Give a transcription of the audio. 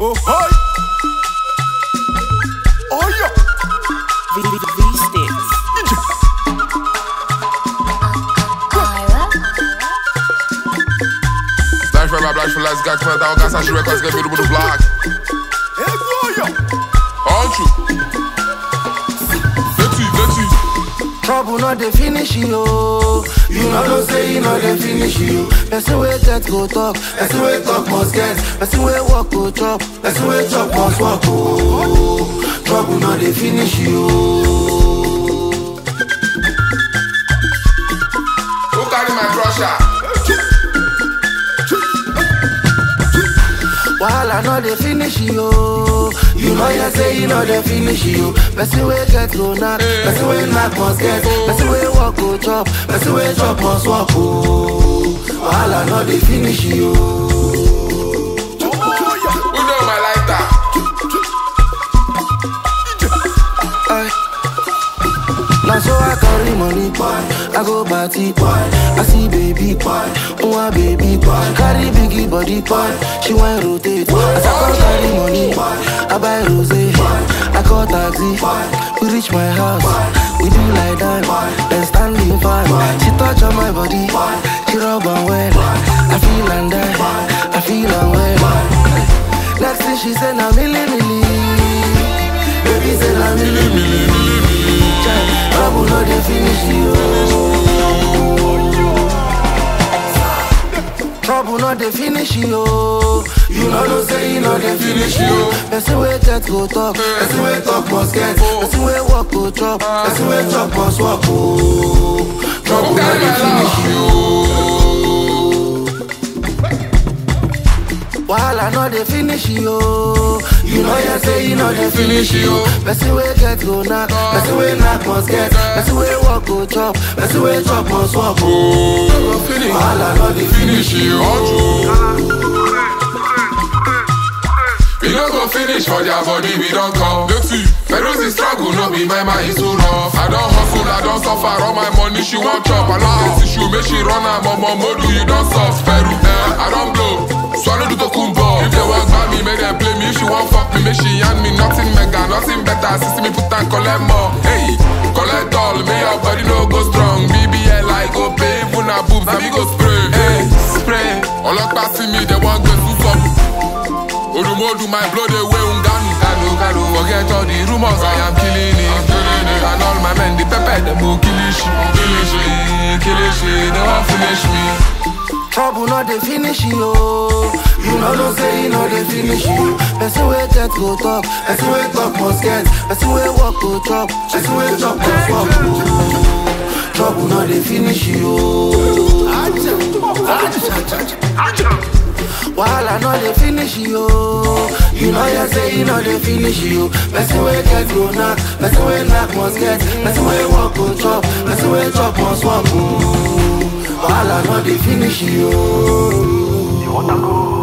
Oh, hi. Oh, yeah. V-Sticks. Black for lights, got come down, got such records, get me to the block. Hey, boy, Aren't you? Let's Trouble not the finish you. You know don't say you know they finish you. Person way get go talk, person way talk must get, person way walk go chop, person way chop must walk oh. Trouble not the finish you. Who carry my crusher? While I know they finish you. You know you say you know they finish you. Person way get go knock, person way knock must get, person way walk go chop, person way chop must walk oh. While I know they finish you. Who know my lighter? Now so I carry money, boy. I go party, boy. I see baby, boy. Oh, baby, boy. She carry biggie body, boy. She want rotate. As I come carry money, I buy rose. I call taxi. We reach my house. We do like that. Then standing fine. She touch on my body. She rub on well. I feel and die. I feel and well. Next thing she said, now milli milli. Baby said, now milli milli. Trouble no dey finish you. Trouble no dey finish you. You know no say you know dey finish you. Person way get go talk, person way talk must get, person way walk go chop, person way chop must walk oh. Trouble no dey finish you. While I know they finish you. You know you say you know they finish you. Person way get go knock, person way knock must get, person way walk go chop, person way chop must walk oh. While I know they finish you. We don't go finish for their body, we don't come. Let's see. Feroz is struggle, no be my mind is too rough. I don't hustle, I don't suffer, all my money she won't chop. I love this issue, make she run her mama modu, you don't soft. Feru, I don't blow, swallow the tokumbo. If they walk by me, make them play me. If she won't fuck me, make she hand me nothing mega, nothing better. Sister me put and collect more. Hey, collect all, may your body no go strong. BBL I go pay, even a boobs, and me go spray. Hey, spray. All up passing me, they want go to stop. Odumodu, my blood away, unganu, kanu. Forget all the rumors, I am killing it. And all my men, the pepper, them will kill it. They won't finish me. Trouble not they finish you. You know no say you know they finish you. Person way get go talk, person way talk must get, person way walk go chop, person way chop must walk oh. Trouble not they finish you. While I know they finish you. You know you say you know they finish you. Person way get go knock, person way knock must get, person way walk go chop, person way chop must walk oh. While I know they finish you. You wanna go?